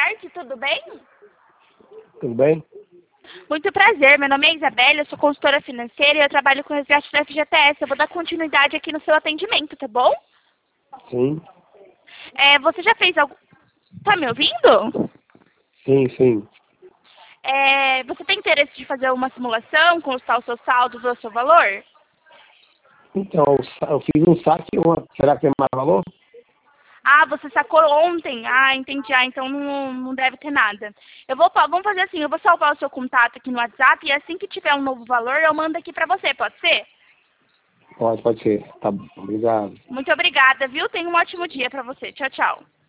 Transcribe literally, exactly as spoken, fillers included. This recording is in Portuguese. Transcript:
tarde, tudo bem? Tudo bem? Muito prazer, meu nome é Isabela, eu sou consultora financeira e eu trabalho com o resgate da F G T S. Eu vou dar continuidade aqui no seu atendimento, tá bom? Sim, É, você já fez algum... Tá me ouvindo? sim, sim. É, você tem interesse de fazer uma simulação, constar o seu saldo, ver o seu valor? Então, eu fiz um saque, uma, será que é mais valor? Ah, você sacou ontem? Ah, entendi. Ah, então não, não deve ter nada. Eu vou, vamos fazer assim, eu vou salvar o seu contato aqui no WhatsApp e assim que tiver um novo valor, eu mando aqui pra você, pode ser? Pode, pode ser. Tá bom, obrigado. Muito obrigada, viu? Tenha um ótimo dia pra você. Tchau, tchau.